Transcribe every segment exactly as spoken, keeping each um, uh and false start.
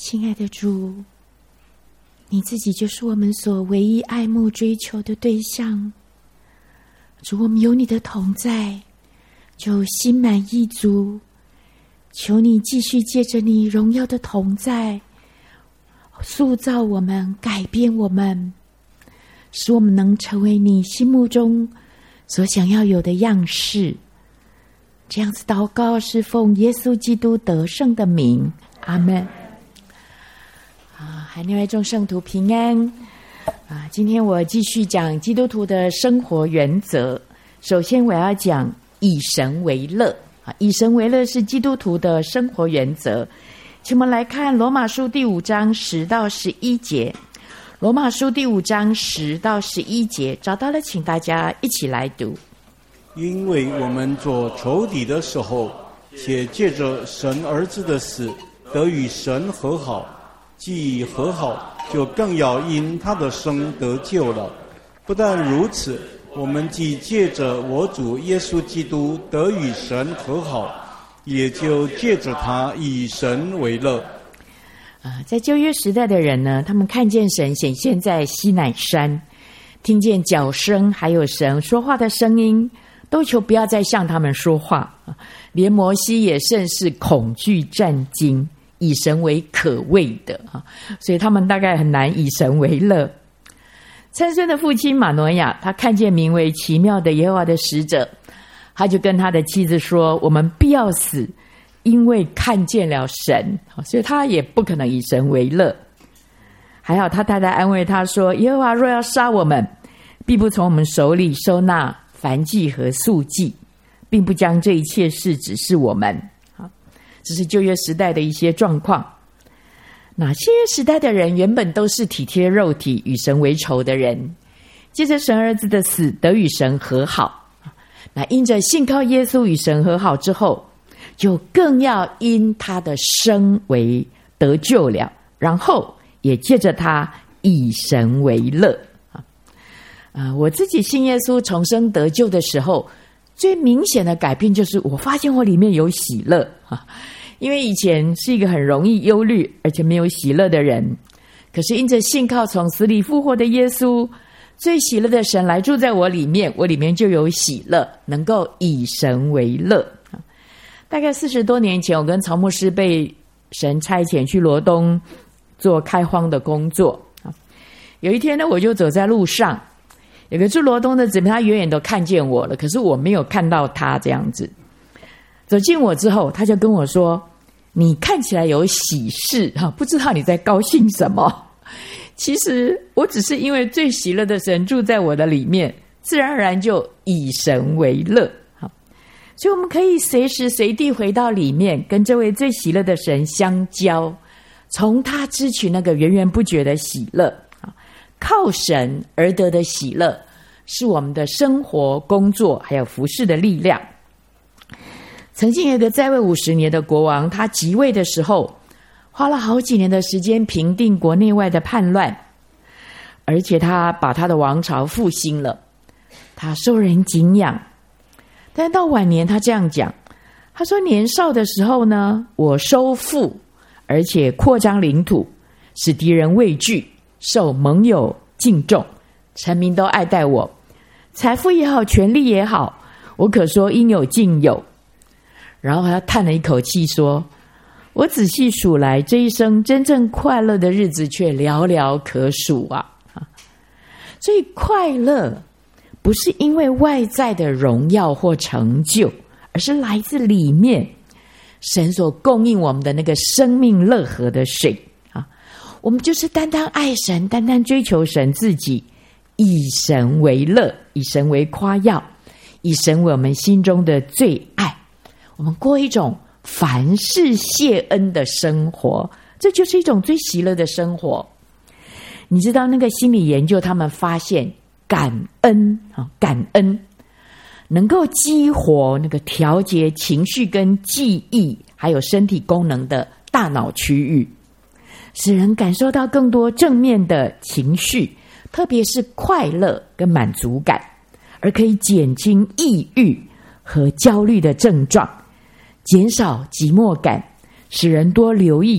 亲爱的主，你自己就是我们所唯一爱慕追求的对象。主，我们有你的同在，就心满意足。求你继续借着你荣耀的同在，塑造我们，改变我们，使我们能成为你心目中所想要有的样式。这样子祷告是奉耶稣基督得胜的名，阿们。啊，海内外众圣徒平安啊！今天我继续讲基督徒的生活原则。首先我要讲以神为乐啊，以神为乐是基督徒的生活原则。请我们来看罗马书第五章十到十一节。罗马书第五章十到十一节，找到了，请大家一起来读。 因为我们做仇敌的时候，且借着神儿子的死得与神和好，既和好，就更要因他的生得救了。不但如此，我们既借着我主耶稣基督得与神和好，也就借着他以神为乐。 啊，在旧约时代的人呢，他们看见神显现在西乃山，听见角声，还有神说话的声音，都求不要再向他们说话。连摩西也甚是恐惧战惊，以神为可畏的，所以他们大概很难以神为乐。参孙的父亲马诺亚，他看见名为奇妙的耶和华的使者，他就跟他的妻子说，我们必要死，因为看见了神，所以他也不可能以神为乐。还好他太太安慰他说，耶和华若要杀我们，必不从我们手里收纳燔祭和素祭，并不将这一切事指示我们。这是旧约时代的一些状况。那新约时代的人原本都是体贴肉体，与神为仇的人，借着神儿子的死得与神和好。那因着信靠耶稣与神和好之后，就更要因他的生为得救了，然后也借着他以神为乐。啊，我自己信耶稣重生得救的时候，最明显的改变就是我发现我里面有喜乐啊。因为以前是一个很容易忧虑而且没有喜乐的人，可是因着信靠从死里复活的耶稣，最喜乐的神来住在我里面，我里面就有喜乐，能够以神为乐。大概四十多年前，我跟曹牧师被神差遣去罗东做开荒的工作。有一天呢，我就走在路上，有个住罗东的姊妹，她远远都看见我了，可是我没有看到她这样子。走近我之后，她就跟我说，你看起来有喜事，不知道你在高兴什么。其实我只是因为最喜乐的神住在我的里面，自然而然就以神为乐。所以我们可以随时随地回到里面，跟这位最喜乐的神相交，从他支取那个源源不绝的喜乐。靠神而得的喜乐，是我们的生活、工作还有服事的力量。曾经有一个在位五十年的国王，他即位的时候花了好几年的时间平定国内外的叛乱，而且他把他的王朝复兴了，他受人敬仰。但到晚年他这样讲，他说，年少的时候呢，我收复而且扩张领土，使敌人畏惧，受盟友敬重，臣民都爱戴我，财富也好，权力也好，我可说应有尽有。然后他叹了一口气说，我仔细数来，这一生真正快乐的日子却寥寥可数啊。所以快乐不是因为外在的荣耀或成就，而是来自里面神所供应我们的那个生命乐河的水啊。我们就是单单爱神，单单追求神自己，以神为乐，以神为夸耀，以神为我们心中的最爱。我们过一种凡事谢恩的生活，这就是一种最喜乐的生活。你知道那个心理研究，他们发现感恩啊，感恩能够激活那个调节情绪跟记忆还有身体功能的大脑区域，使人感受到更多正面的情绪，特别是快乐跟满足感，而可以减轻抑郁和焦虑的症状，减少寂寞感，使人多留意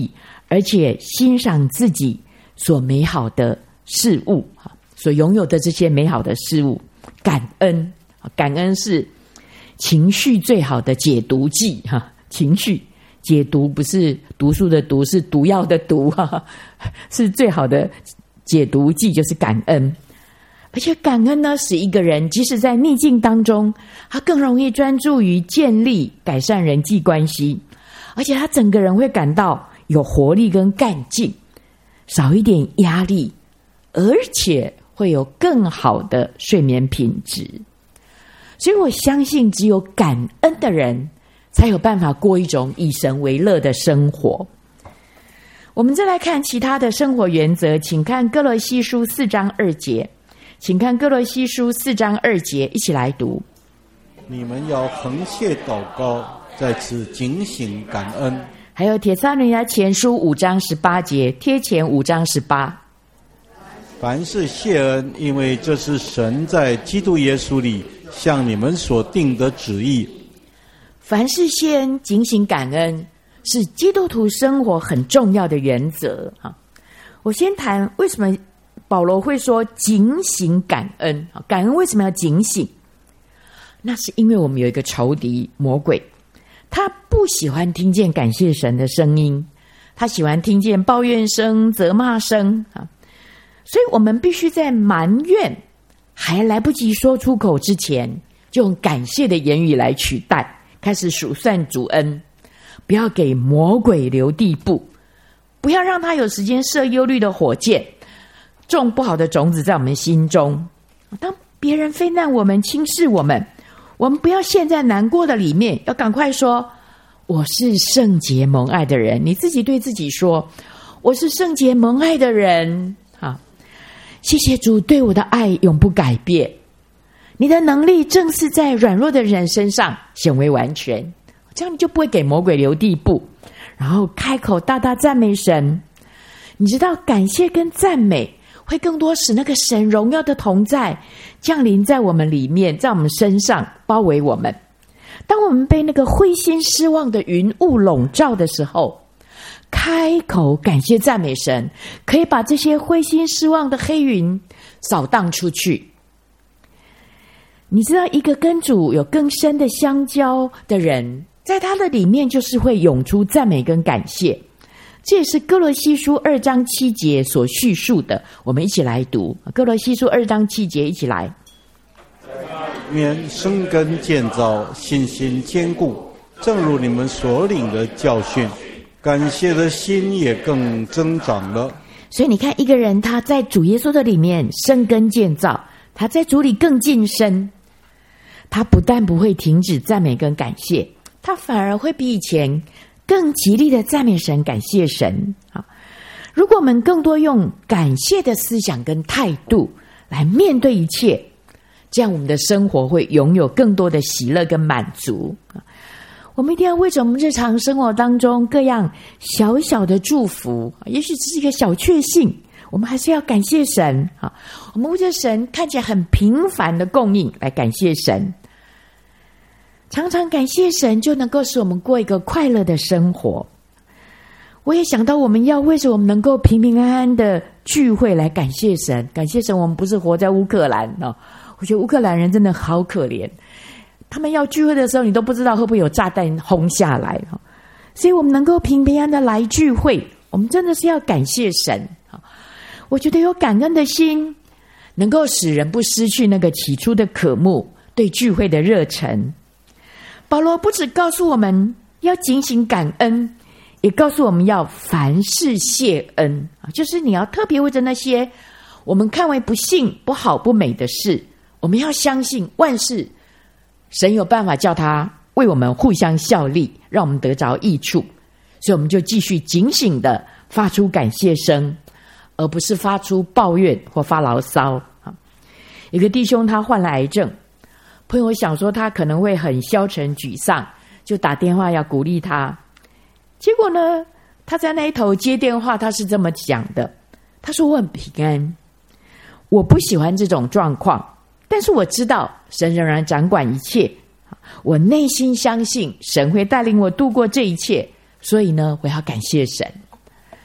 而且欣赏自己所美好的事物，所拥有的这些美好的事物，感恩。感恩是情绪最好的解毒剂，情绪解毒不是毒素的毒，是毒药的毒，是最好的解毒剂，就是感恩。而且感恩呢，使一个人即使在逆境当中，他更容易专注于建立改善人际关系，而且他整个人会感到有活力跟干劲，少一点压力，而且会有更好的睡眠品质。所以我相信只有感恩的人才有办法过一种以神为乐的生活。我们再来看其他的生活原则，请看歌罗西书四章二节，请看歌罗西书四章二节，一起来读。 你们要恒切祷告，在此警醒感恩。 还有帖撒罗尼迦前书五章十八节，贴前五章十八。 凡事谢恩，因为这是神在基督耶稣里向你们所定的旨意。 凡事谢恩，警醒感恩，是基督徒生活很重要的原则。我先谈为什么保罗会说警醒感恩。感恩为什么要警醒？那是因为我们有一个仇敌魔鬼，他不喜欢听见感谢神的声音，他喜欢听见抱怨声、责骂声。所以我们必须在埋怨还来不及说出口之前，就用感谢的言语来取代，开始数算主恩，不要给魔鬼留地步，不要让他有时间射忧虑的火箭，种不好的种子在我们心中。当别人非难我们、轻视我们，我们不要陷在难过的里面，要赶快说我是圣洁蒙爱的人。你自己对自己说，我是圣洁蒙爱的人。好，谢谢主对我的爱永不改变，你的能力正是在软弱的人身上显为完全，这样你就不会给魔鬼留地步，然后开口大大赞美神。你知道感谢跟赞美会更多使那个神荣耀的同在降临在我们里面，在我们身上包围我们。当我们被那个灰心失望的云雾笼罩的时候，开口感谢赞美神，可以把这些灰心失望的黑云扫荡出去。你知道一个跟主有更深的相交的人，在他的里面就是会涌出赞美跟感谢。这也是歌罗西书二章七节所叙述的，我们一起来读歌罗西书二章七节，一起来。 免生根建造，信心坚固，正如你们所领的教训，感谢的心也更增长了。 所以你看，一个人他在主耶稣的里面生根建造，他在主里更晋升，他不但不会停止赞美跟感谢，他反而会比以前更极力的赞美神、感谢神。如果我们更多用感谢的思想跟态度来面对一切，这样我们的生活会拥有更多的喜乐跟满足。我们一定要为着我们日常生活当中各样小小的祝福，也许只是一个小确幸，我们还是要感谢神。我们为着神看起来很平凡的供应来感谢神，常常感谢神，就能够使我们过一个快乐的生活。我也想到我们要为着我们能够平平安安的聚会来感谢神。感谢神，我们不是活在乌克兰哦，我觉得乌克兰人真的好可怜，他们要聚会的时候，你都不知道会不会有炸弹轰下来。所以我们能够平平安安的来聚会，我们真的是要感谢神。我觉得有感恩的心，能够使人不失去那个起初的渴慕，对聚会的热忱。保罗不只告诉我们要警醒感恩，也告诉我们要凡事谢恩，就是你要特别为着那些我们看为不幸、不好、不美的事，我们要相信万事神有办法叫他为我们互相效力，让我们得着益处。所以我们就继续警醒的发出感谢声，而不是发出抱怨或发牢骚。有个弟兄他患了癌症，朋友想说他可能会很消沉沮丧，就打电话要鼓励他。结果呢，他在那一头接电话，他是这么讲的，他说我很平安，我不喜欢这种状况，但是我知道神仍然掌管一切，我内心相信神会带领我度过这一切，所以呢，我要感谢神。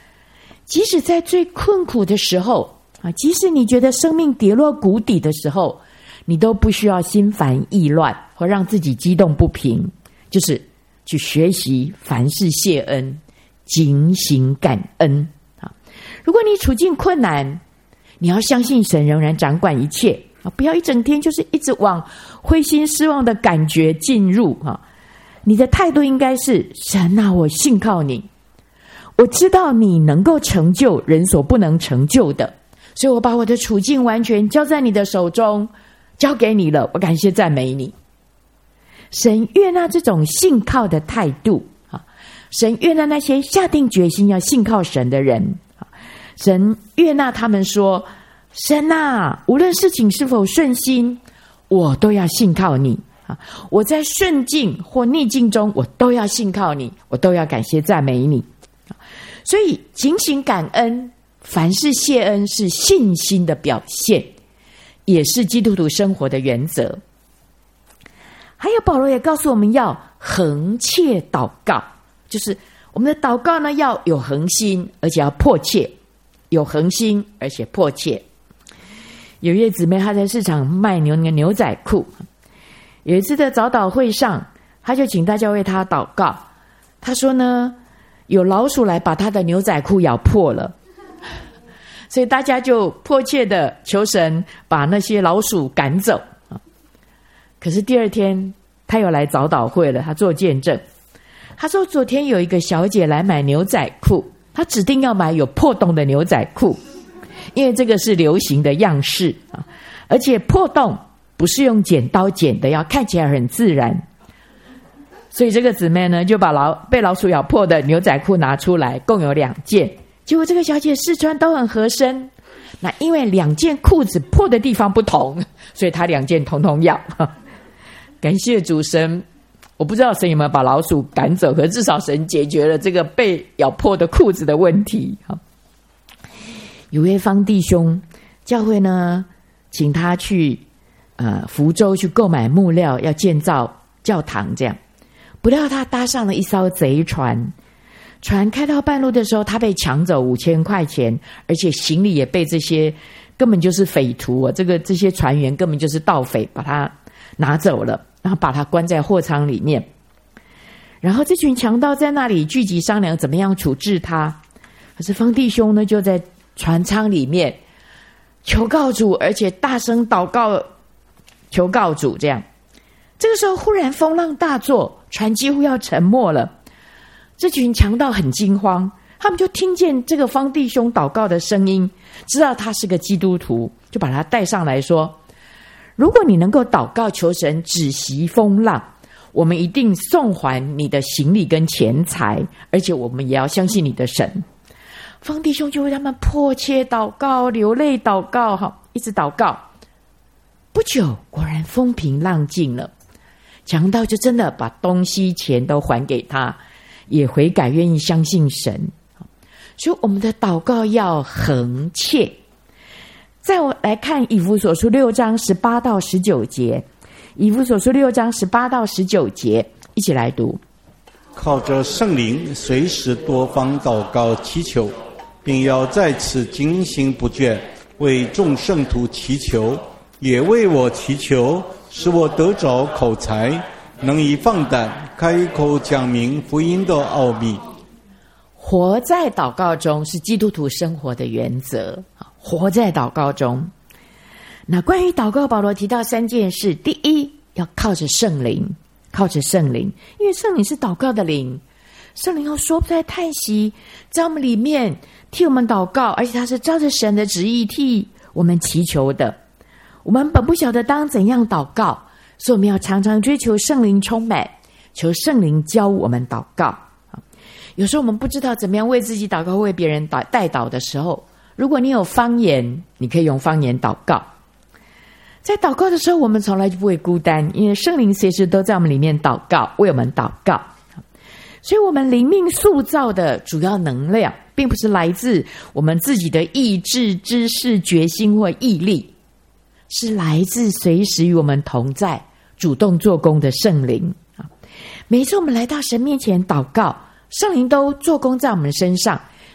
即使在最困苦的时候啊，即使你觉得生命跌落谷底的时候，你都不需要心烦意乱或让自己激动不平，就是去学习凡事谢恩，警醒感恩啊。如果你处境困难，你要相信神仍然掌管一切啊，不要一整天就是一直往灰心失望的感觉进入啊。你的态度应该是：神啊，我信靠你，我知道你能够成就人所不能成就的，所以我把我的处境完全交在你的手中，交给你了，我感谢赞美你。神悦纳这种信靠的态度啊，神悦纳那些下定决心要信靠神的人啊，神悦纳他们说：神啊，无论事情是否顺心，我都要信靠你啊！我在顺境或逆境中，我都要信靠你，我都要感谢赞美你。所以警醒感恩，凡事谢恩，是信心的表现，也是基督徒生活的原则。还有保罗也告诉我们要恒切祷告，就是我们的祷告呢要有恒心，而且要迫切，有恒心而且迫切。有一位姊妹她在市场卖牛牛仔裤，有一次的早祷会上，她就请大家为她祷告。她说呢，有老鼠来把她的牛仔裤咬破了，所以大家就迫切的求神把那些老鼠赶走。可是第二天她又来早祷会了，她做见证。她说昨天有一个小姐来买牛仔裤，她指定要买有破洞的牛仔裤，因为这个是流行的样式啊，而且破洞不是用剪刀剪的，要看起来很自然。所以这个姊妹呢，就把老被老鼠咬破的牛仔裤拿出来，共有两件。结果这个小姐试穿都很合身，那因为两件裤子破的地方不同，所以她两件统统要。感谢主神，我不知道神有没有把老鼠赶走，可是至少神解决了这个被咬破的裤子的问题。有位方弟兄，教会呢请他去呃福州去购买木料，要建造教堂这样。不料他搭上了一艘贼船，船开到半路的时候，他被抢走五千块钱，而且行李也被这些根本就是匪徒啊，这个这些船员根本就是盗匪，把他拿走了，然后把他关在货仓里面。然后这群强盗在那里聚集商量怎么样处置他。可是方弟兄呢就在船舱里面求告主，而且大声祷告求告主这样。这个时候忽然风浪大作，船几乎要沉没了。这群强盗很惊慌，他们就听见这个方弟兄祷告的声音，知道他是个基督徒，就把他带上来说，如果你能够祷告求神止息风浪，我们一定送还你的行李跟钱财，而且我们也要相信你的神。方弟兄就为他们迫切祷告，流泪祷告，一直祷告。不久果然风平浪静了，强盗就真的把东西钱都还给他，也悔改愿意相信神。所以我们的祷告要恒切。再我来看以弗所书六章十八到十九节，以弗所书六章十八到十九节，一起来读。 靠着圣灵随时多方祷告祈求，并要在此警醒不倦，为众圣徒祈求，也为我祈求，使我得着口才，能以放胆开口讲明福音的奥秘。 活在祷告中是基督徒生活的原则，活在祷告中。那关于祷告，保罗提到三件事。第一，要靠着圣灵，靠着圣灵，因为圣灵是祷告的灵，圣灵要说不在叹息，在我们里面替我们祷告，而且他是照着神的旨意替我们祈求的。我们本不晓得当怎样祷告，所以我们要常常追求圣灵充满，求圣灵教我们祷告。有时候我们不知道怎么样为自己祷告，为别人代祷的时候，如果你有方言，你可以用方言祷告。在祷告的时候，我们从来就不会孤单，因为圣灵随时都在我们里面祷告，为我们祷告。所以我们灵命塑造的主要能量，并不是来自我们自己的意志、知识、决心或毅力，是来自随时与我们同在、主动做工的圣灵。每一次我们来到神面前祷告，圣灵都做工在我们身上，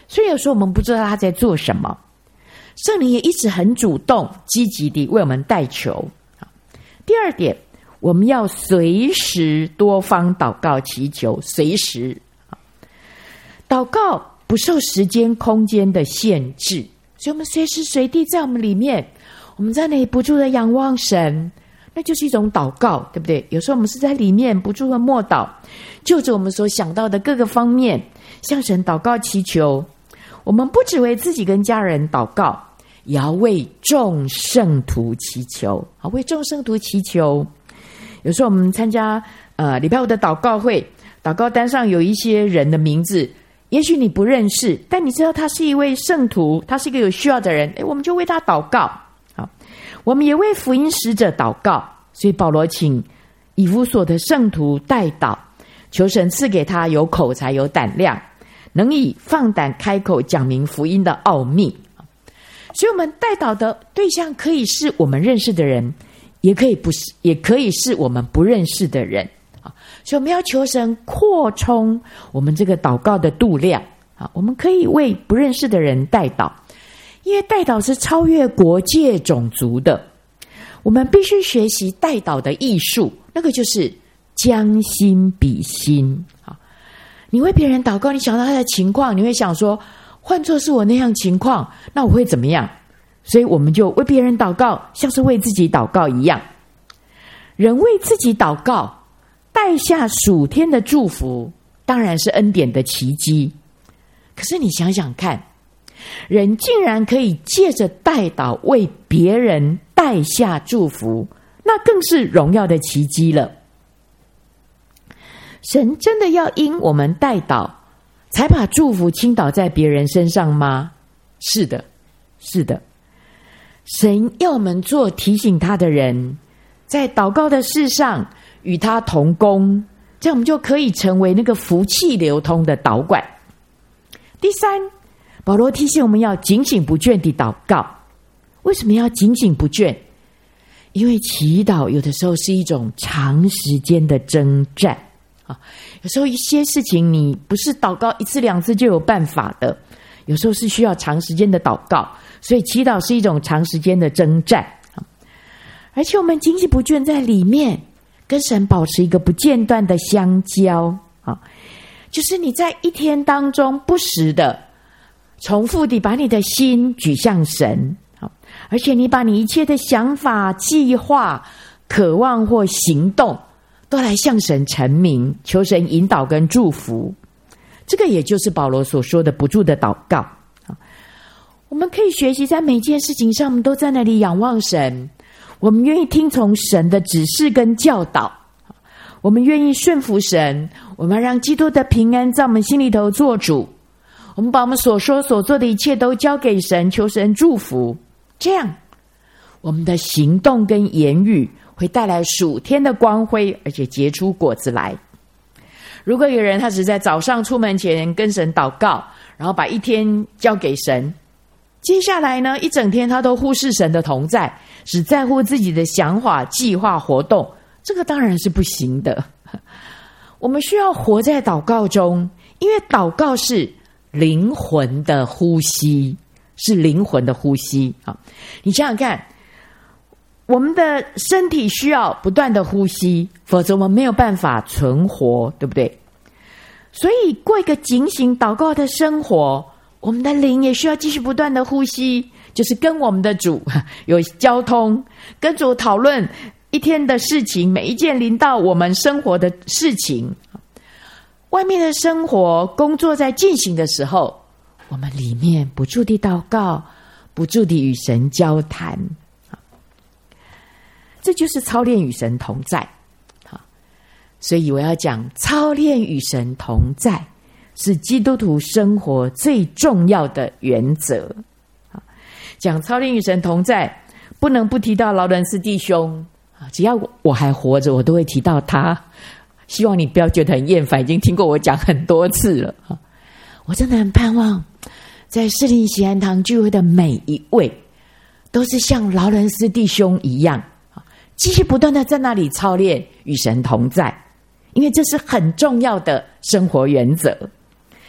所以有时候我们不知道他在做什么。圣灵也一直很主动积极地为我们代求。第二点，我们要随时多方祷告祈求，随时祷告不受时间空间的限制，所以我们随时随地在我们里面，我们在那里不住的仰望神，那就是一种祷告，对不对？有时候我们是在里面不住的默祷，就着我们所想到的各个方面向神祷告祈求。我们不只为自己跟家人祷告，也要为众圣徒祈求。好，为众圣徒祈求。有时候我们参加呃礼拜五的祷告会，祷告单上有一些人的名字，也许你不认识，但你知道他是一位圣徒，他是一个有需要的人，诶，我们就为他祷告。好，我们也为福音使者祷告，所以保罗请以弗所的圣徒代祷，求神赐给他有口才有胆量，能以放胆开口讲明福音的奥秘。所以我们代祷的对象可以是我们认识的人，也可以不是，也可以是我们不认识的人。所以我们要求神扩充我们这个祷告的度量。我们可以为不认识的人代祷，因为代祷是超越国界种族的。我们必须学习代祷的艺术，那个就是将心比心。你为别人祷告，你想到他的情况，你会想说，换作是我那样情况，那我会怎么样？所以我们就为别人祷告，像是为自己祷告一样。人为自己祷告，带下属天的祝福，当然是恩典的奇迹。可是你想想看，人竟然可以借着代祷为别人带下祝福，那更是荣耀的奇迹了。神真的要因我们代祷才把祝福倾倒在别人身上吗？是的，是的。神要我们做提醒他的人，在祷告的事上与他同工，这样我们就可以成为那个福气流通的导管。第三，保罗提醒我们要警醒不倦地祷告。为什么要警醒不倦？因为祈祷有的时候是一种长时间的征战。有时候一些事情你不是祷告一次两次就有办法的，有时候是需要长时间的祷告，所以祈祷是一种长时间的征战。而且我们警醒不倦在里面跟神保持一个不间断的相交，就是你在一天当中不时的重复地把你的心举向神，而且你把你一切的想法计划渴望或行动都来向神陈明，求神引导跟祝福。这个也就是保罗所说的不住的祷告。我们可以学习在每件事情上我们都在那里仰望神，我们愿意听从神的指示跟教导，我们愿意顺服神，我们让基督的平安在我们心里头做主，我们把我们所说所做的一切都交给神，求神祝福。这样我们的行动跟言语会带来属天的光辉，而且结出果子来。如果有人他只在早上出门前跟神祷告，然后把一天交给神，接下来呢一整天他都忽视神的同在，只在乎自己的想法计划活动，这个当然是不行的。我们需要活在祷告中，因为祷告是灵魂的呼吸，是灵魂的呼吸。你想想看，我们的身体需要不断的呼吸，否则我们没有办法存活，对不对？所以过一个警醒祷告的生活，我们的灵也需要继续不断的呼吸，就是跟我们的主有交通，跟主讨论一天的事情，每一件临到我们生活的事情。外面的生活工作在进行的时候，我们里面不住地祷告，不住地与神交谈，这就是操练与神同在。所以我要讲操练与神同在是基督徒生活最重要的原则。讲操练与神同在不能不提到劳伦斯弟兄，只要我还活着我都会提到他，希望你不要觉得很厌烦，已经听过我讲很多次了。我真的很盼望在士林喜安堂聚会的每一位都是像劳伦斯弟兄一样，继续不断的在那里操练与神同在，因为这是很重要的生活原则。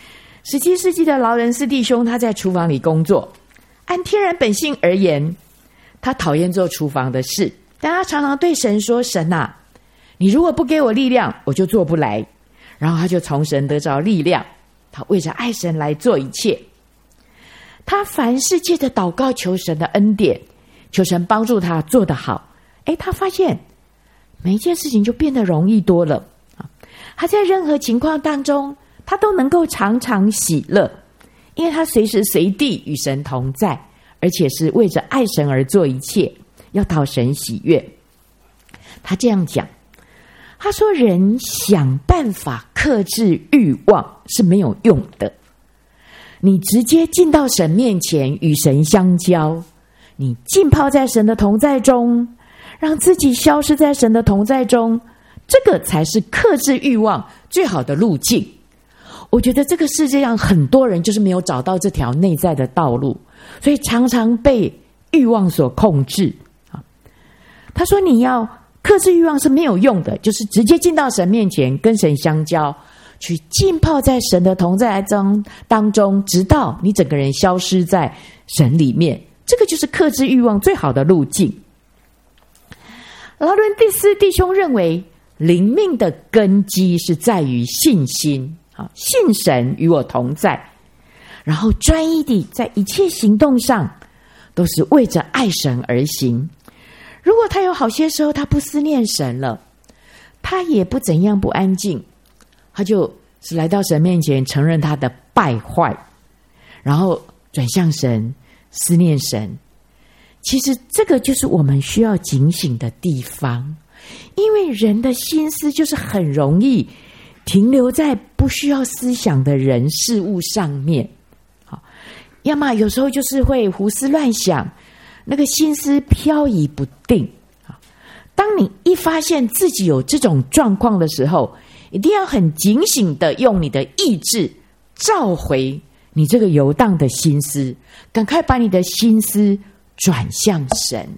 十七世纪的劳伦斯弟兄，他在厨房里工作，按天然本性而言，他讨厌做厨房的事，但他常常对神说，神啊，你如果不给我力量，我就做不来。然后他就从神得着力量，他为着爱神来做一切。他凡事借着祷告求神的恩典，求神帮助他做得好。诶，他发现每一件事情就变得容易多了。他在任何情况当中，他都能够常常喜乐，因为他随时随地与神同在，而且是为着爱神而做一切，要讨神喜悦。他这样讲，他说人想办法克制欲望是没有用的，你直接进到神面前与神相交，你浸泡在神的同在中，让自己消失在神的同在中，这个才是克制欲望最好的路径。我觉得这个世界上很多人就是没有找到这条内在的道路，所以常常被欲望所控制。他说你要克制欲望是没有用的，就是直接进到神面前跟神相交，去浸泡在神的同在中当中，直到你整个人消失在神里面，这个就是克制欲望最好的路径。劳伦斯弟兄认为灵命的根基是在于信心，信神与我同在，然后专一地在一切行动上都是为着爱神而行。如果他有好些时候他不思念神了，他也不怎样不安静，他就是来到神面前承认他的败坏，然后转向神，思念神。其实这个就是我们需要警醒的地方，因为人的心思就是很容易停留在不需要思想的人事物上面，要么有时候就是会胡思乱想，那个心思飘移不定。当你一发现自己有这种状况的时候，一定要很警醒的用你的意志召回你这个游荡的心思，赶快把你的心思转向神。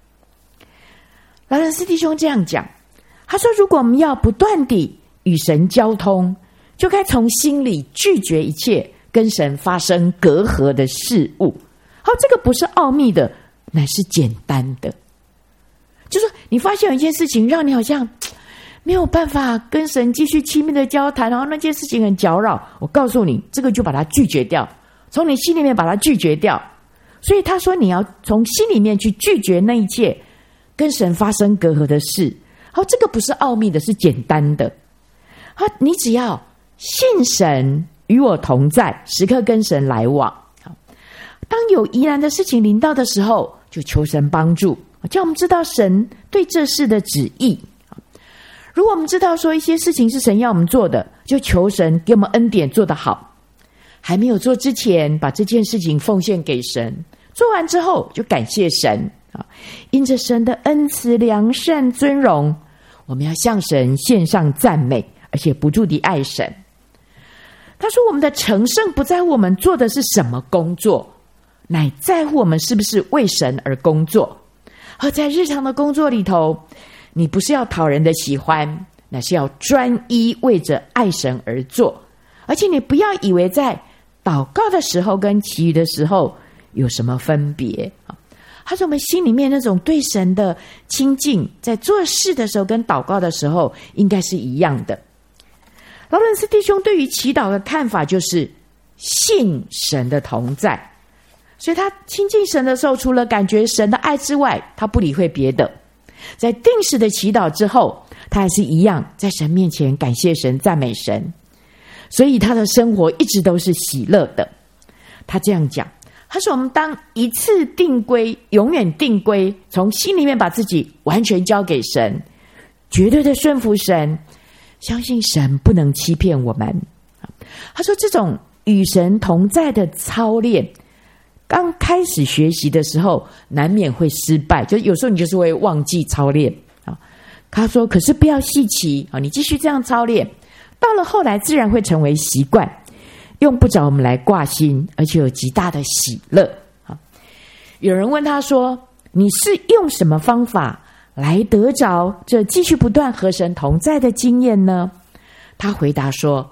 劳伦斯弟兄这样讲，他说如果我们要不断地与神交通，就该从心里拒绝一切跟神发生隔阂的事物。好，这个不是奥秘的，乃是简单的。就是说你发现有一件事情让你好像没有办法跟神继续亲密的交谈，然后那件事情很搅扰，我告诉你，这个就把它拒绝掉，从你心里面把它拒绝掉。所以他说你要从心里面去拒绝那一切跟神发生隔阂的事。好，这个不是奥秘的，是简单的。好，你只要信神与我同在，时刻跟神来往。当有疑难的事情临到的时候，就求神帮助，叫我们知道神对这事的旨意。如果我们知道说一些事情是神要我们做的，就求神给我们恩典做得好。还没有做之前，把这件事情奉献给神，做完之后就感谢神。因着神的恩慈、良善、尊荣，我们要向神献上赞美，而且不住地爱神。他说我们的成圣不在乎我们做的是什么工作，乃在乎我们是不是为神而工作。而在日常的工作里头，你不是要讨人的喜欢，乃是要专一为着爱神而做。而且你不要以为在祷告的时候跟其余的时候有什么分别。他说我们心里面那种对神的亲近，在做事的时候跟祷告的时候应该是一样的。劳伦斯弟兄对于祈祷的看法就是信神的同在，所以他亲近神的时候，除了感觉神的爱之外，他不理会别的。在定时的祈祷之后，他还是一样在神面前感谢神、赞美神，所以他的生活一直都是喜乐的。他这样讲，他说我们当一次定规，永远定规，从心里面把自己完全交给神，绝对的顺服神，相信神不能欺骗我们。他说这种与神同在的操练，刚开始学习的时候难免会失败，就有时候你就是会忘记操练。他说可是不要稀奇，你继续这样操练，到了后来自然会成为习惯，用不着我们来挂心，而且有极大的喜乐。有人问他说你是用什么方法来得着这继续不断和神同在的经验呢？他回答说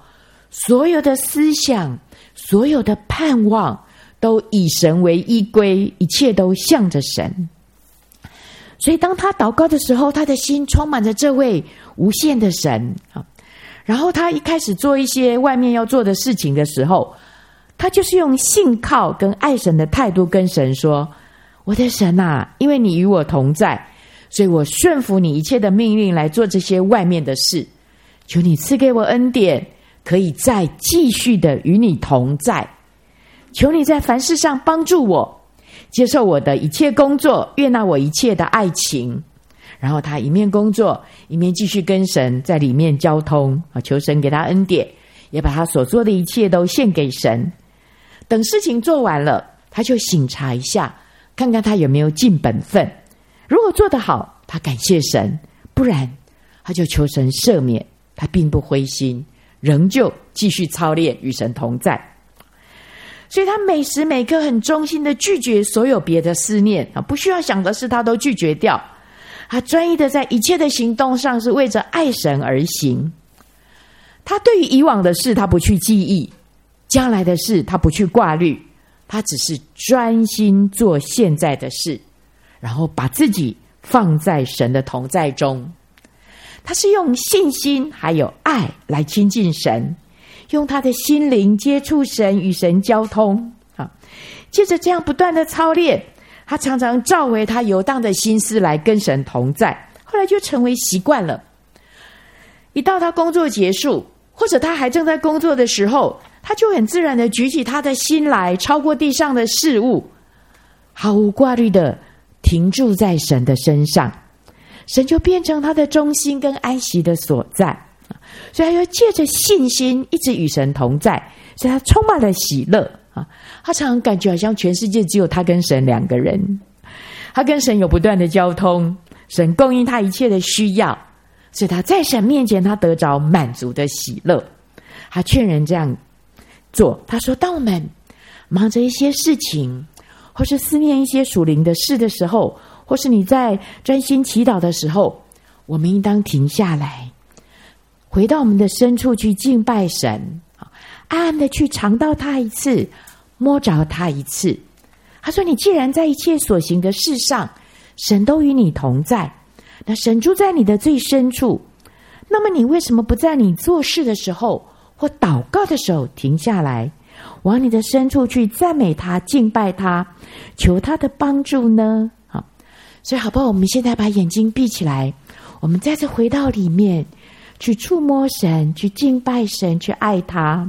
所有的思想，所有的盼望都以神为依归，一切都向着神。所以当他祷告的时候，他的心充满着这位无限的神。然后他一开始做一些外面要做的事情的时候，他就是用信靠跟爱神的态度跟神说，我的神啊，因为你与我同在，所以我顺服你一切的命令来做这些外面的事，求你赐给我恩典，可以再继续的与你同在，求你在凡事上帮助我，接受我的一切工作，悦纳我一切的爱情。然后他一面工作，一面继续跟神在里面交通，求神给他恩典，也把他所做的一切都献给神。等事情做完了，他就省察一下，看看他有没有尽本分。如果做得好，他感谢神，不然他就求神赦免。他并不灰心，仍旧继续操练与神同在。所以他每时每刻很忠心的拒绝所有别的思念，不需要想的事他都拒绝掉。他专一的在一切的行动上是为着爱神而行。他对于以往的事他不去记忆，将来的事他不去挂虑，他只是专心做现在的事，然后把自己放在神的同在中。他是用信心还有爱来亲近神，用他的心灵接触神，与神交通。借着这样不断的操练，他常常召回他游荡的心思来跟神同在，后来就成为习惯了。一到他工作结束，或者他还正在工作的时候，他就很自然的举起他的心来，超过地上的事物，毫无挂虑的停驻在神的身上，神就变成他的中心跟安息的所在。所以他又借着信心一直与神同在，所以他充满了喜乐。他常常感觉好像全世界只有他跟神两个人，他跟神有不断的交通，神供应他一切的需要，所以他在神面前他得着满足的喜乐。他劝人这样做，他说，当我们忙着一些事情，或是思念一些属灵的事的时候，或是你在专心祈祷的时候，我们应当停下来，回到我们的深处去敬拜神，暗暗的去尝到他一次，摸着他一次。他说，你既然在一切所行的事上，神都与你同在，那神住在你的最深处，那么你为什么不在你做事的时候或祷告的时候停下来，往你的深处去赞美他，敬拜他，求他的帮助呢？好，所以好不好，我们现在把眼睛闭起来，我们再次回到里面，去触摸神，去敬拜神，去爱他。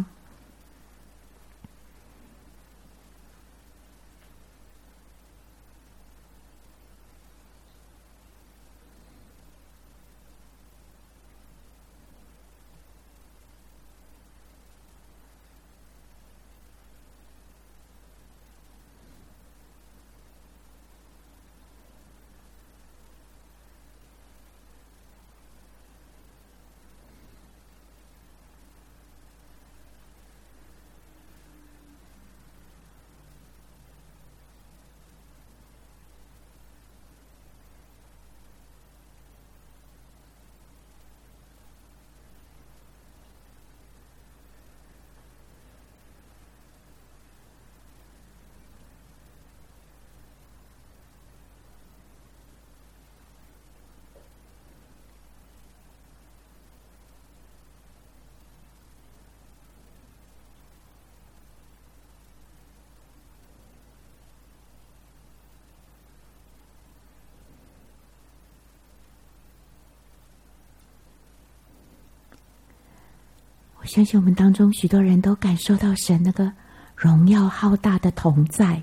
我相信我们当中许多人都感受到神那个荣耀浩大的同在，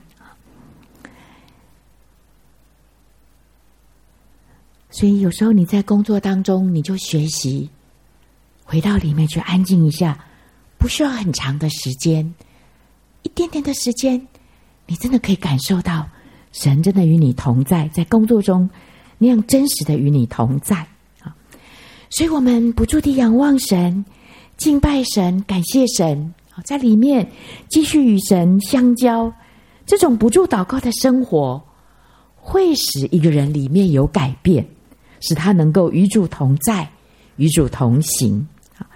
所以有时候你在工作当中，你就学习回到里面去安静一下，不需要很长的时间，一点点的时间，你真的可以感受到神真的与你同在，在工作中那样真实的与你同在。所以我们不住地仰望神，敬拜神，感谢神，在里面继续与神相交。这种不住祷告的生活会使一个人里面有改变，使他能够与主同在，与主同行。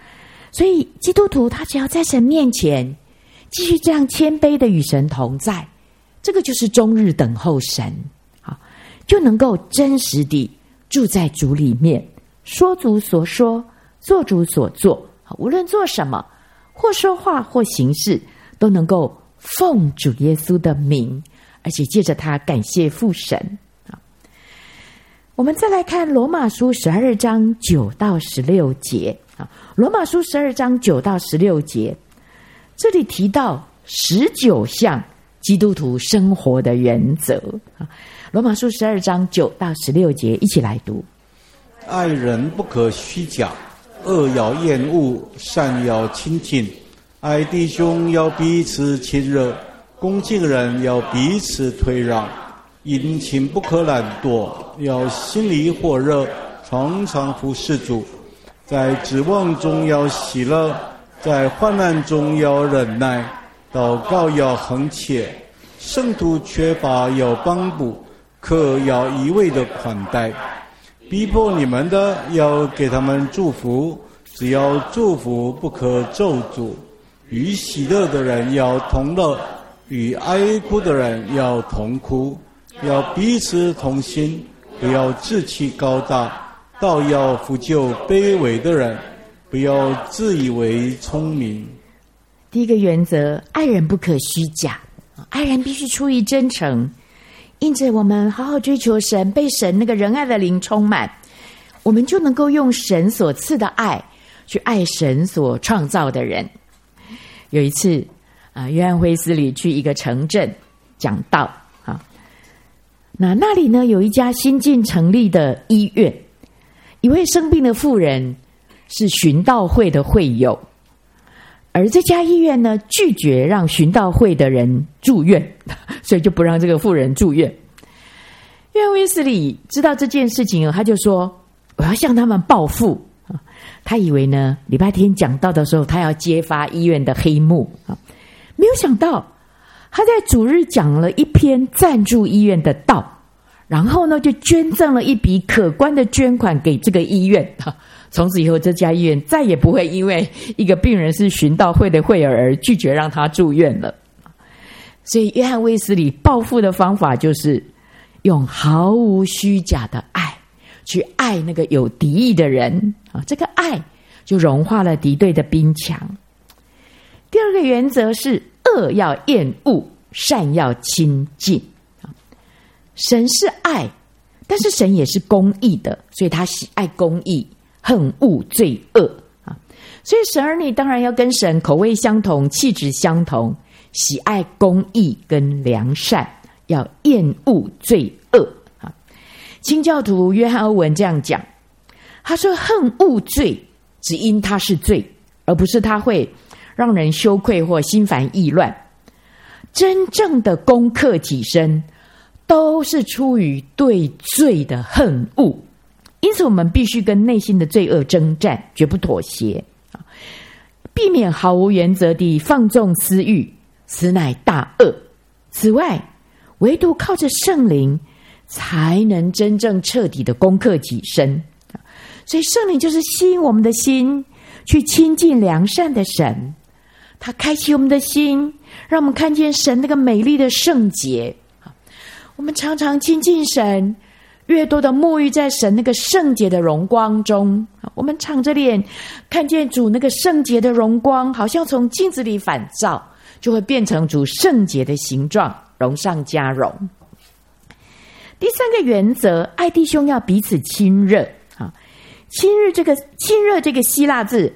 所以基督徒他只要在神面前继续这样谦卑的与神同在，这个就是终日等候神，好，就能够真实地住在主里面，说主所说，做主所做，无论做什么，或说话或行事，都能够奉主耶稣的名，而且借着他感谢父神。我们再来看罗马书十二章九到十六节。罗马书十二章九到十六节，这里提到十九项基督徒生活的原则。罗马书十二章九到十六节，一起来读。 爱人不可虚假，恶要厌恶，善要亲近。爱弟兄要彼此亲热，恭敬人要彼此退让。殷勤不可懒惰，要心里火热，常常服侍主。在指望中要喜乐，在患难中要忍耐，祷告要恒切，圣徒缺乏要帮补，客要一味的款待。逼迫你们的要给他们祝福，只要祝福不可咒诅。与喜乐的人要同乐，与哀哭的人要同哭。要彼此同心，不要志气高大，倒要扶救卑微的人，不要自以为聪明。 第一个原则，爱人不可虚假，爱人必须出于真诚。因着我们好好追求神，被神那个仁爱的灵充满，我们就能够用神所赐的爱去爱神所创造的人。有一次啊，约翰卫斯理去一个城镇讲道啊，那那里呢有一家新近成立的医院，一位生病的妇人是寻道会的会友，而这家医院呢拒绝让寻道会的人住院，所以就不让这个妇人住院。约翰卫斯理知道这件事情，他就说我要向他们报复。他以为呢礼拜天讲道的时候他要揭发医院的黑幕，没有想到他在主日讲了一篇赞助医院的道，然后呢就捐赠了一笔可观的捐款给这个医院。从此以后这家医院再也不会因为一个病人是寻道会的会友而拒绝让他住院了。所以约翰卫斯理报复的方法就是用毫无虚假的爱去爱那个有敌意的人，这个爱就融化了敌对的冰墙。第二个原则是恶要厌恶，善要亲近。神是爱，但是神也是公义的，所以他喜爱公义，恨恶罪恶。所以神儿女当然要跟神口味相同，气质相同，喜爱公义跟良善，要厌恶罪恶。清教徒约翰欧文这样讲，他说恨恶罪只因他是罪，而不是他会让人羞愧或心烦意乱。真正的攻克己身都是出于对罪的恨恶，因此我们必须跟内心的罪恶征战，绝不妥协，避免毫无原则地放纵私欲，此乃大恶。此外，唯独靠着圣灵才能真正彻底的攻克己身。所以圣灵就是吸引我们的心去亲近良善的神，他开启我们的心，让我们看见神那个美丽的圣洁。我们常常亲近神，越多的沐浴在神那个圣洁的荣光中，我们敞着脸看见主那个圣洁的荣光，好像从镜子里反照，就会变成主圣洁的形状，荣上加荣。第三个原则，爱弟兄要彼此亲热。亲热这个亲热这个希腊字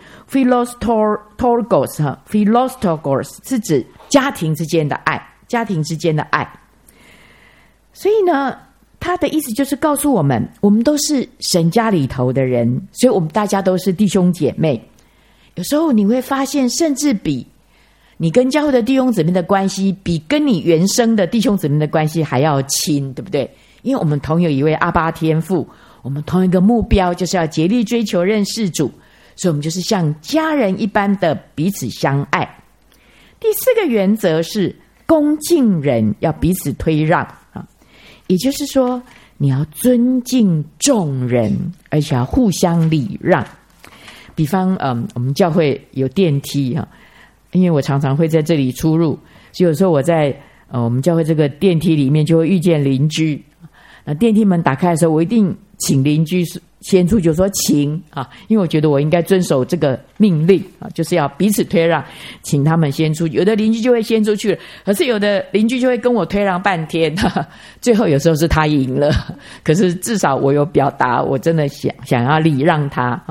philostorgos philostorgos 是指家庭之间的爱，家庭之间的爱。所以呢，他的意思就是告诉我们，我们都是神家里头的人，所以我们大家都是弟兄姐妹。有时候你会发现，甚至比你跟教会的弟兄姊妹的关系，比跟你原生的弟兄姊妹的关系还要亲，对不对？因为我们同有一位阿爸天父，我们同一个目标，就是要竭力追求认识主，所以我们就是像家人一般的彼此相爱。第四个原则是恭敬人要彼此推让，也就是说你要尊敬众人，而且要互相礼让。 比方嗯，我们教会有电梯啊，因为我常常会在这里出入，所以有时候我在呃我们教会这个电梯里面就会遇见邻居。那电梯门打开的时候，我一定请邻居先出去，就说请啊，因为我觉得我应该遵守这个命令啊，就是要彼此推让，请他们先出去。有的邻居就会先出去了，可是有的邻居就会跟我推让半天，哈哈，最后有时候是他赢了，可是至少我有表达，我真的想想要礼让他。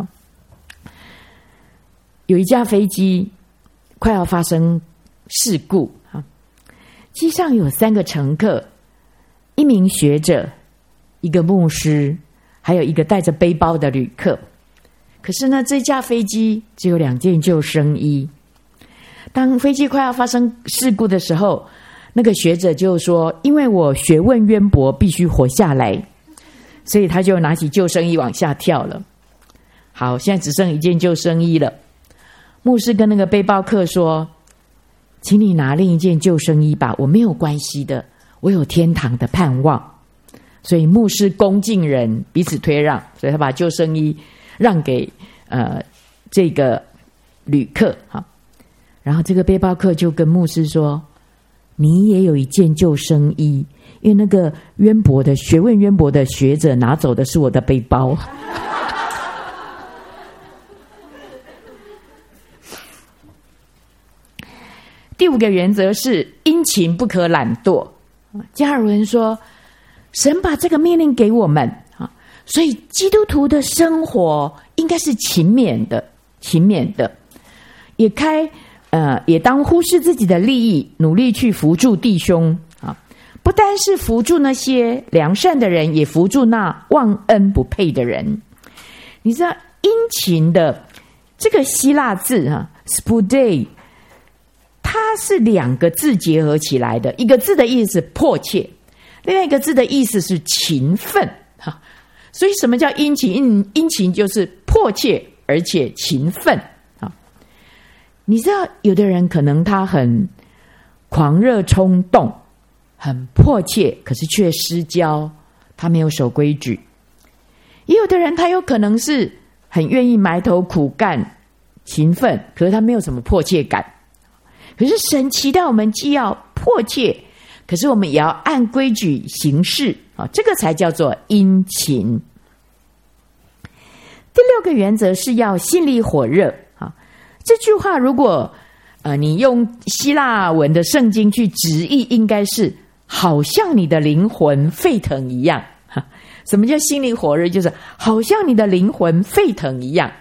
有一架飞机快要发生事故啊，机上有三个乘客，一名学者，一个牧师，还有一个带着背包的旅客。可是呢，这架飞机只有两件救生衣。当飞机快要发生事故的时候，那个学者就说，因为我学问渊博，必须活下来，所以他就拿起救生衣往下跳了。好，现在只剩一件救生衣了。牧师跟那个背包客说，请你拿另一件救生衣吧，我没有关系的，我有天堂的盼望。所以牧师恭敬人，彼此推让，所以他把救生衣让给呃这个旅客。好，然后这个背包客就跟牧师说，你也有一件救生衣，因为那个渊博的学问渊博的学者拿走的是我的背包。第五个原则是殷勤不可懒惰。加尔文说，神把这个命令给我们，所以基督徒的生活应该是勤勉的，勤勉的，也开呃也当忽视自己的利益，努力去扶助弟兄啊，不单是扶助那些良善的人，也扶助那忘恩不配的人。你知道殷勤的这个希腊字啊 spoude， 它是两个字结合起来的，一个字的意思是迫切，另外一个字的意思是勤奋。所以什么叫殷勤？殷殷勤就是迫切而且勤奋。你知道有的人可能他很狂热冲动，很迫切，可是却失焦，他没有守规矩。也有的人他有可能是很愿意埋头苦干勤奋，可是他没有什么迫切感。可是神期待我们既要迫切，可是我们也要按规矩行事，这个才叫做殷勤。第六个原则是要心里火热。这句话如果呃你用希腊文的圣经去直译，应该是好像你的灵魂沸腾一样。什么叫心里火热？就是好像你的灵魂沸腾一样。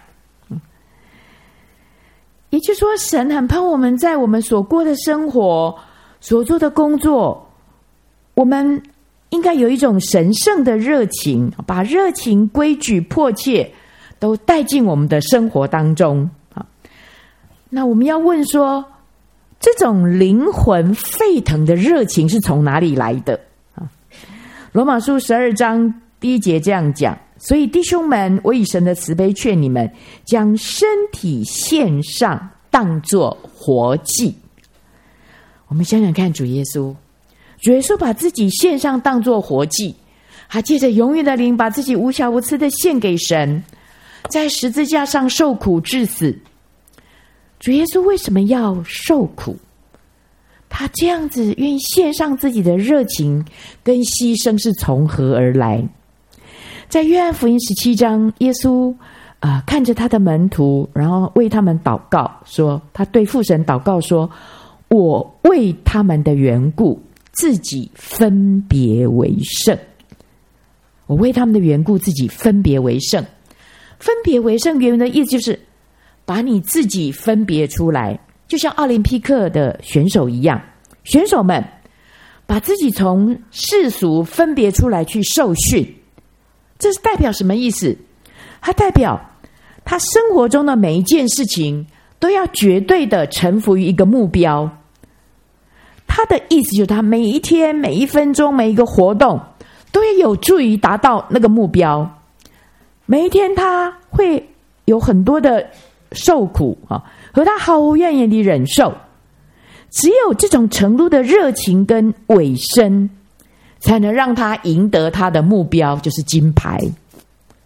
也就是说，神很盼我们在我们所过的生活、所做的工作，我们应该有一种神圣的热情，把热情、规矩、迫切都带进我们的生活当中。那我们要问说，这种灵魂沸腾的热情是从哪里来的？罗马书十二章第一节这样讲，所以弟兄们，我以神的慈悲劝你们，将身体献上，当作活祭。我们想想看，主耶稣主耶稣把自己献上当作活祭，他借着永远的灵把自己无瑕无疵的献给神，在十字架上受苦致死。主耶稣为什么要受苦？他这样子愿意献上自己的热情跟牺牲是从何而来？在约翰福音十七章，耶稣、呃、看着他的门徒，然后为他们祷告，说他对父神祷告说，我为他们的缘故自己分别为圣。我为他们的缘故自己分别为圣。分别为圣原文的意思就是把你自己分别出来，就像奥林匹克的选手一样，选手们把自己从世俗分别出来去受训。这是代表什么意思？它代表他生活中的每一件事情都要绝对的臣服于一个目标。他的意思就是他每一天、每一分钟、每一个活动都要有助于达到那个目标。每一天他会有很多的受苦啊，和他毫无怨言地忍受。只有这种程度的热情跟委身，才能让他赢得他的目标，就是金牌。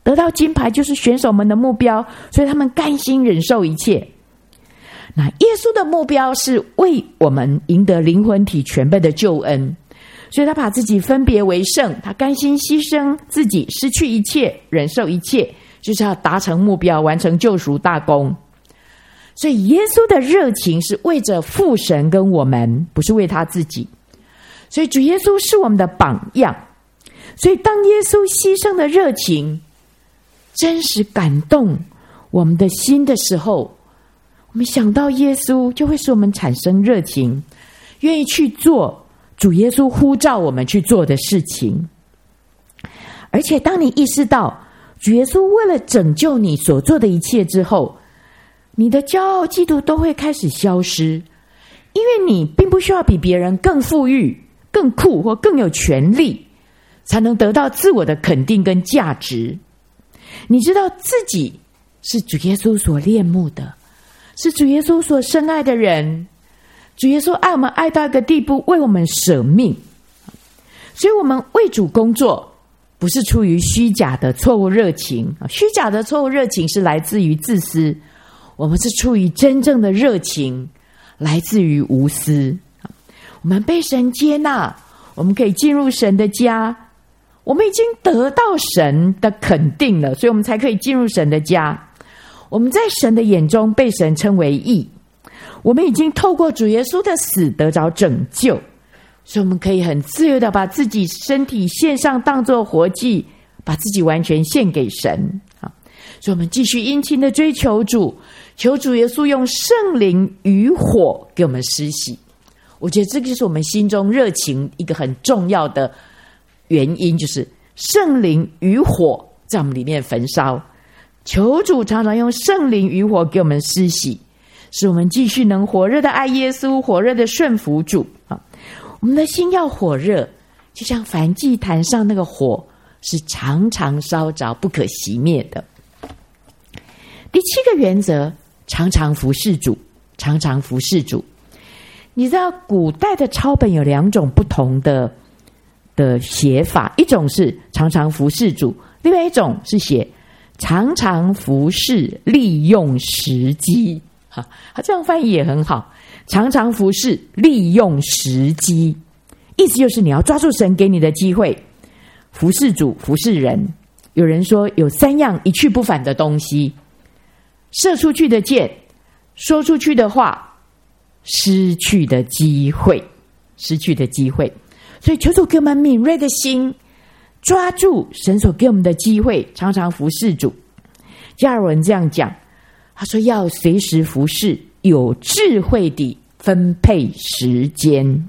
得到金牌就是选手们的目标，所以他们甘心忍受一切。那耶稣的目标是为我们赢得灵魂体全备的救恩，所以他把自己分别为圣，他甘心牺牲自己，失去一切，忍受一切，就是要达成目标，完成救赎大功。所以耶稣的热情是为着父神跟我们，不是为他自己。所以主耶稣是我们的榜样，所以当耶稣牺牲的热情真实感动我们的心的时候，我们想到耶稣，就会使我们产生热情，愿意去做主耶稣呼召我们去做的事情。而且当你意识到主耶稣为了拯救你所做的一切之后，你的骄傲嫉妒都会开始消失，因为你并不需要比别人更富裕、更酷或更有权利才能得到自我的肯定跟价值。你知道自己是主耶稣所恋慕的，是主耶稣所深爱的人，主耶稣爱我们爱到一个地步，为我们舍命。所以我们为主工作不是出于虚假的错误热情，虚假的错误热情是来自于自私，我们是出于真正的热情，来自于无私。我们被神接纳，我们可以进入神的家，我们已经得到神的肯定了，所以我们才可以进入神的家。我们在神的眼中被神称为义，我们已经透过主耶稣的死得着拯救，所以我们可以很自由的把自己身体献上，当作活祭，把自己完全献给神。所以我们继续殷勤的追求主，求主耶稣用圣灵与火给我们施洗。我觉得这个就是我们心中热情一个很重要的原因，就是圣灵与火在我们里面焚烧。求主常常用圣灵与火给我们施洗，使我们继续能火热的爱耶稣，火热的顺服主。我们的心要火热，就像燔祭坛上那个火是常常烧着，不可熄灭的。第七个原则，常常服侍主，常常服侍主。你知道古代的抄本有两种不同的的写法，一种是常常服侍主，另外一种是写常常服侍，利用时机。哈，他这样翻译也很好，常常服侍，利用时机，意思就是你要抓住神给你的机会，服侍主，服侍人。有人说有三样一去不返的东西：射出去的箭，说出去的话，失去的机会，失去的机会。所以求主给我们敏锐的心，抓住神所给我们的机会，常常服侍主。加尔文这样讲，他说要随时服侍，有智慧地分配时间。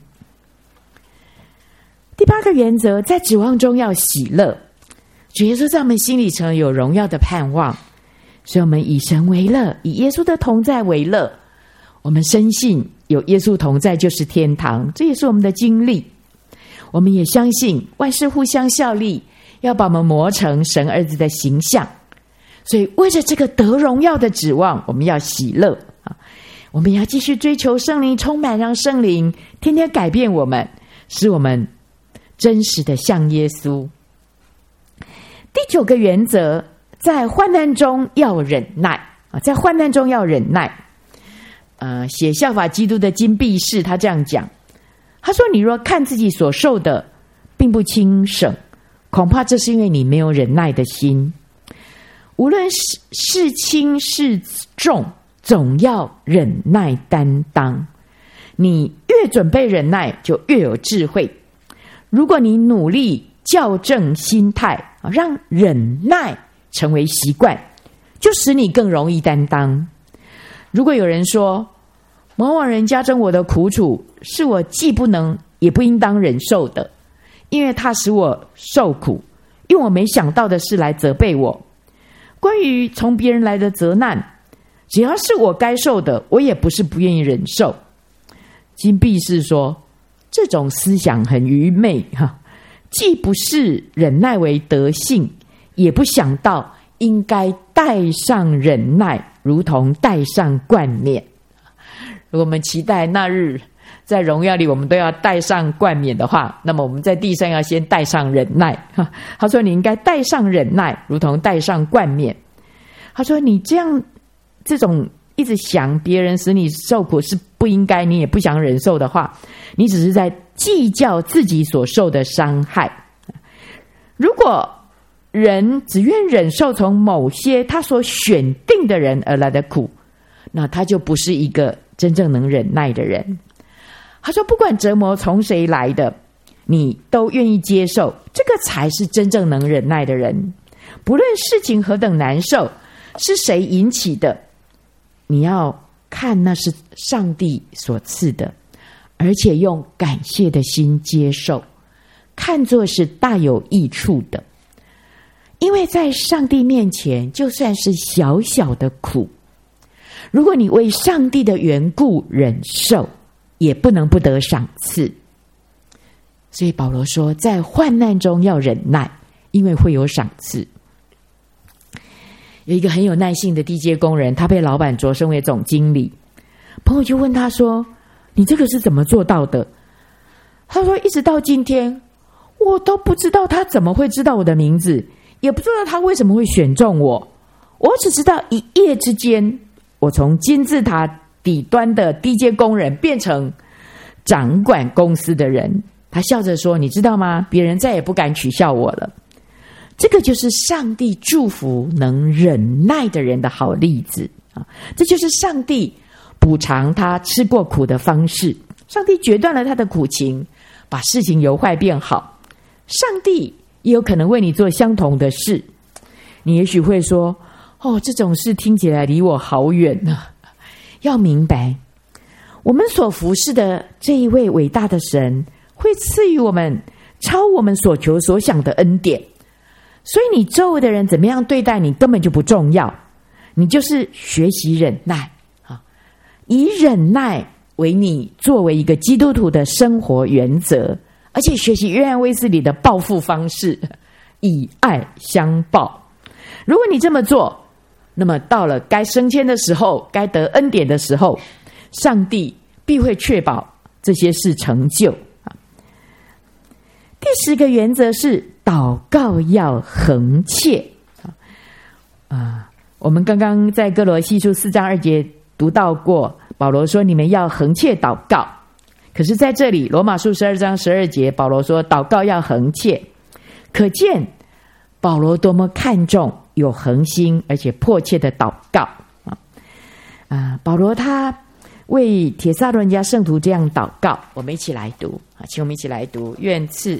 第八个原则，在指望中要喜乐。主耶稣在我们心里成了有荣耀的盼望，所以我们以神为乐，以耶稣的同在为乐。我们深信有耶稣同在就是天堂，这也是我们的经历。我们也相信万事互相效力，要把我们磨成神儿子的形象。所以为着这个得荣耀的指望，我们要喜乐。我们要继续追求圣灵充满，让圣灵天天改变我们，使我们真实的像耶稣。第九个原则，在患难中要忍耐。在患难中要忍耐。呃，写效法基督的金毕士他这样讲，他说你若看自己所受的并不轻省，恐怕这是因为你没有忍耐的心。无论是是轻是重，总要忍耐担当。你越准备忍耐，就越有智慧。如果你努力校正心态，让忍耐成为习惯，就使你更容易担当。如果有人说某某人加增我的苦楚，是我既不能也不应当忍受的，因为他使我受苦，用我没想到的事来责备我。关于从别人来的责难，只要是我该受的，我也不是不愿意忍受。金毕士说，这种思想很愚昧，既不是忍耐为德性，也不想到应该带上忍耐，如同带上冠冕。如果我们期待那日在荣耀里我们都要带上冠冕的话，那么我们在地上要先带上忍耐。他说你应该带上忍耐，如同带上冠冕。他说你这样这种一直想别人使你受苦是不应该，你也不想忍受的话，你只是在计较自己所受的伤害。如果人只愿忍受从某些他所选定的人而来的苦，那他就不是一个真正能忍耐的人。他说不管折磨从谁来的，你都愿意接受，这个才是真正能忍耐的人。不论事情何等难受，是谁引起的，你要看那是上帝所赐的，而且用感谢的心接受，看作是大有益处的。因为在上帝面前，就算是小小的苦，如果你为上帝的缘故忍受，也不能不得赏赐。所以保罗说，在患难中要忍耐，因为会有赏赐。有一个很有耐性的地接工人，他被老板擢升为总经理，朋友就问他说，你这个是怎么做到的？他说一直到今天我都不知道他怎么会知道我的名字，也不知道他为什么会选中我，我只知道一夜之间，我从金字塔底端的低阶工人变成掌管公司的人。他笑着说，你知道吗？别人再也不敢取笑我了。这个就是上帝祝福能忍耐的人的好例子啊！这就是上帝补偿他吃过苦的方式。上帝决断了他的苦情，把事情由坏变好。上帝也有可能为你做相同的事。你也许会说，哦，这种事听起来离我好远啊。要明白，我们所服侍的这一位伟大的神，会赐予我们超我们所求所想的恩典。所以你周围的人怎么样对待你根本就不重要，你就是学习忍耐，以忍耐为你作为一个基督徒的生活原则，而且学习约翰卫斯理的报复方式，以爱相报。如果你这么做，那么到了该升迁的时候，该得恩典的时候，上帝必会确保这些事成就。第十个原则是祷告要恒切。啊，我们刚刚在哥罗西书四章二节读到过，保罗说你们要恒切祷告。可是在这里罗马书十二章十二节，保罗说祷告要恒切，可见保罗多么看重有恒心而且迫切的祷告啊！啊，保罗他为帖撒罗尼迦圣徒这样祷告，我们一起来读啊，请我们一起来读。愿赐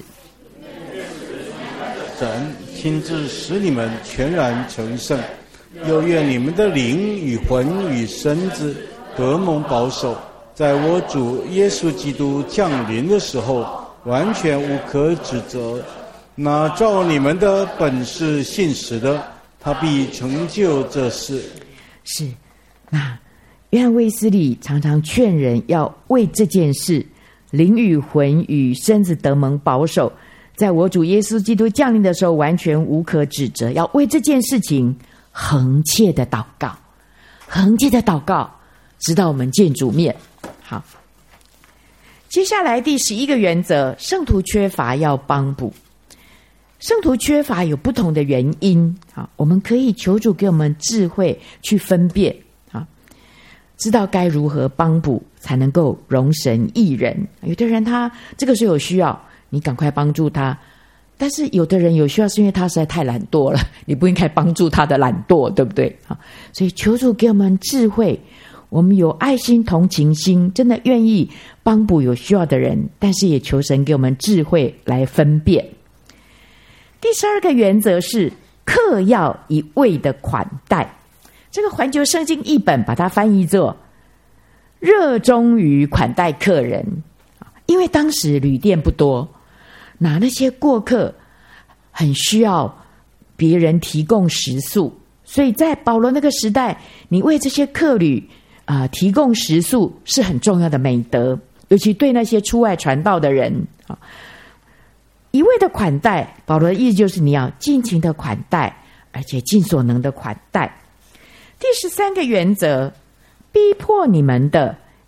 神亲自使你们全然成圣，又愿你们的灵与魂与身子得蒙保守，在我主耶稣基督降临的时候，完全无可指责。那照你们的本是信实的，他必成就这事。 是，那约翰卫斯理常常劝人要为这件事，灵与魂与身子得蒙保守，在我主耶稣基督降临的时候，完全无可指责，要为这件事情恒切的祷告，恒切的祷告，直到我们见主面。好，接下来第十一个原则，圣徒缺乏要帮补。圣徒缺乏有不同的原因，好，我们可以求主给我们智慧去分辨，好，知道该如何帮补才能够容神益人。有的人他这个时候有需要，你赶快帮助他，但是有的人有需要是因为他实在太懒惰了，你不应该帮助他的懒惰，对不对？好，所以求主给我们智慧，我们有爱心同情心，真的愿意帮补有需要的人，但是也求神给我们智慧来分辨。第十二个原则是客要一味的款待。这个环球圣经译本把它翻译作热衷于款待客人。因为当时旅店不多，那那些过客很需要别人提供食宿，所以在保罗那个时代，你为这些客旅、呃、提供食宿是很重要的美德，尤其对那些出外传道的人啊。一味的款待，保罗的意思就是你要尽情的款待，而且尽所能的款待。第十三个原则，逼迫你们的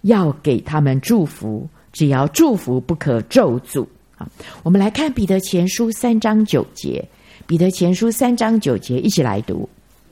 要给他们祝福，只要祝福，不可咒诅。好，我们来看彼得前书三章九节，彼得前书三章九节，一起来读。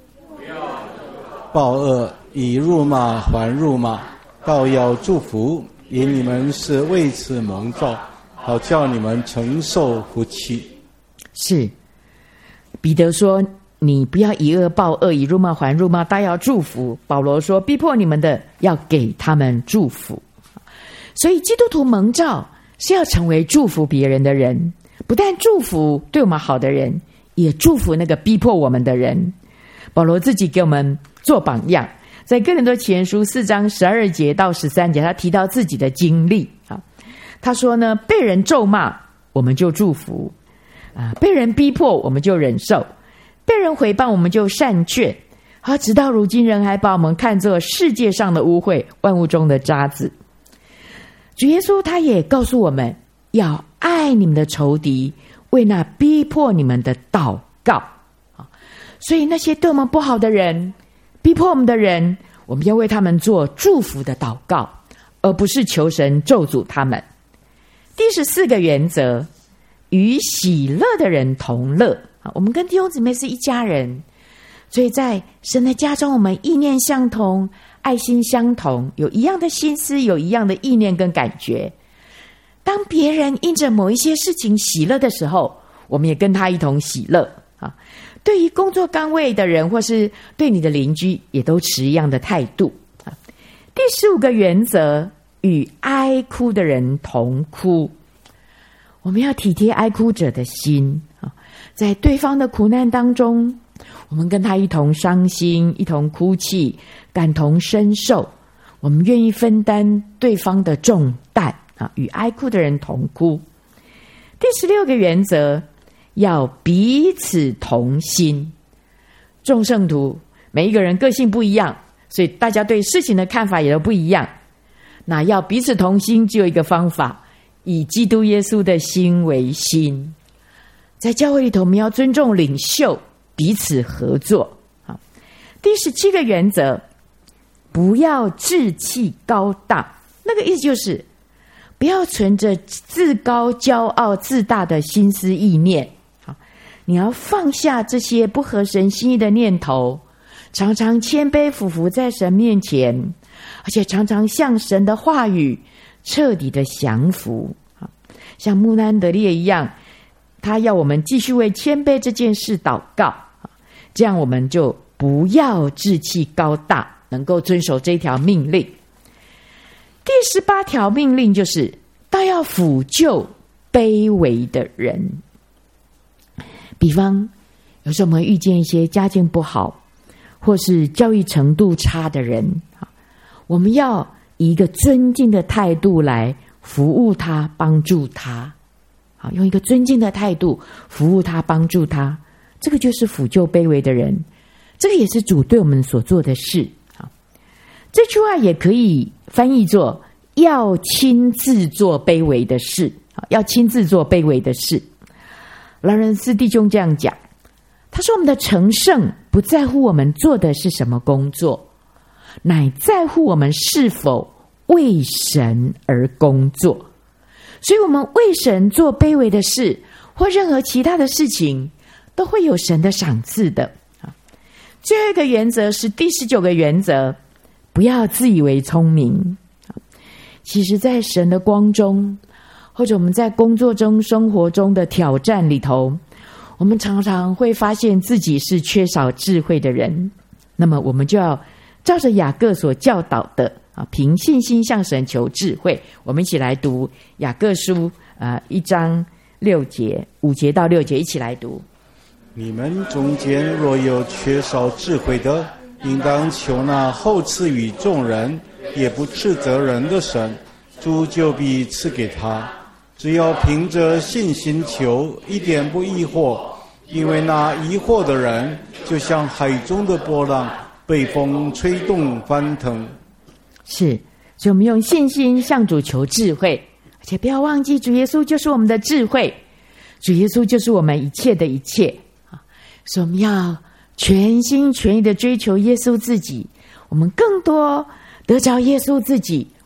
报恶以辱骂还辱骂，倒要祝福，因你们是为此蒙召，好叫你们承受福气。 是，彼得说你不要以恶报恶，以辱骂还辱骂，倒要祝福。保罗说逼迫你们的要给他们祝福。所以基督徒蒙召是要成为祝福别人的人，不但祝福对我们好的人，也祝福那个逼迫我们的人。保罗自己给我们做榜样，在哥林多前书四章十二节到十三节，他提到自己的经历啊。他说呢，被人咒骂我们就祝福啊，被人逼迫我们就忍受，被人毁谤我们就善劝，啊，直到如今人还把我们看作世界上的污秽，万物中的渣滓。主耶稣他也告诉我们要爱你们的仇敌，为那逼迫你们的祷告。所以那些对我们不好的人，逼迫我们的人，我们要为他们做祝福的祷告，而不是求神咒诅他们。第十四个原则，与喜乐的人同乐。我们跟弟兄姊妹是一家人，所以在神的家中，我们意念相同，爱心相同，有一样的心思，有一样的意念跟感觉。当别人因着某一些事情喜乐的时候，我们也跟他一同喜乐啊。对于工作岗位的人，或是对你的邻居，也都持一样的态度啊。第十五个原则，与哀哭的人同哭。我们要体贴哀哭者的心啊，在对方的苦难当中，我们跟他一同伤心，一同哭泣，感同身受，我们愿意分担对方的重担啊，与哀哭的人同哭。第十六个原则，要彼此同心。众圣徒每一个人个性不一样，所以大家对事情的看法也都不一样。那要彼此同心，只有一个方法，以基督耶稣的心为心。在教会里头，我们要尊重领袖，彼此合作。好，第十七个原则，不要志气高大。那个意思就是不要存着自高骄傲自大的心思意念。好，你要放下这些不合神心意的念头，常常谦卑俯伏在神面前，而且常常向神的话语彻底的降服。像穆安德烈一样，他要我们继续为谦卑这件事祷告，这样我们就不要志气高大，能够遵守这条命令。第十八条命令就是倒要抚救卑微的人。比方有时候我们遇见一些家境不好或是教育程度差的人，我们要以一个尊敬的态度来服务他，帮助他。好，用一个尊敬的态度服务他，帮助他，这个就是抚救卑微的人。这个也是主对我们所做的事。好，这句话也可以翻译作要亲自做卑微的事。好，要亲自做卑微的事。劳伦斯弟兄这样讲，他说我们的成圣不在乎我们做的是什么工作，乃在乎我们是否为神而工作。所以我们为神做卑微的事或任何其他的事情，都会有神的赏赐的。最后一个原则是第十九个原则，不要自以为聪明。其实在神的光中，或者我们在工作中生活中的挑战里头，我们常常会发现自己是缺少智慧的人。那么我们就要照着雅各所教导的啊，凭信心向神求智慧。我们一起来读雅各书啊、呃、一章六节五节到六节，一起来读。 你们中间若有缺少智慧的，应当求那厚赐予众人也不斥责人的神，主就必赐给他。只要凭着信心求，一点不疑惑，因为那疑惑的人就像海中的波浪，被风吹动翻腾。 是，所以我们用信心向主求智慧，而且不要忘记主耶稣就是我们的智慧，主耶稣就是我们一切的一切。所以我们要全心全意的追求耶稣自己，我们更多得着耶稣自己，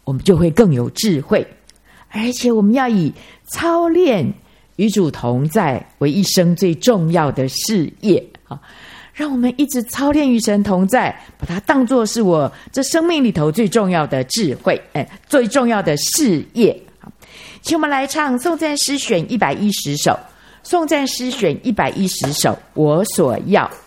我们就会更有智慧。而且我们要以操练与主同在为一生最重要的事业啊！让我们一直操练与神同在，把它当作是我这生命里头最重要的智慧，哎，最重要的事业。请我们来唱颂赞诗选一百一十首，颂赞诗选一百一十首，我所要。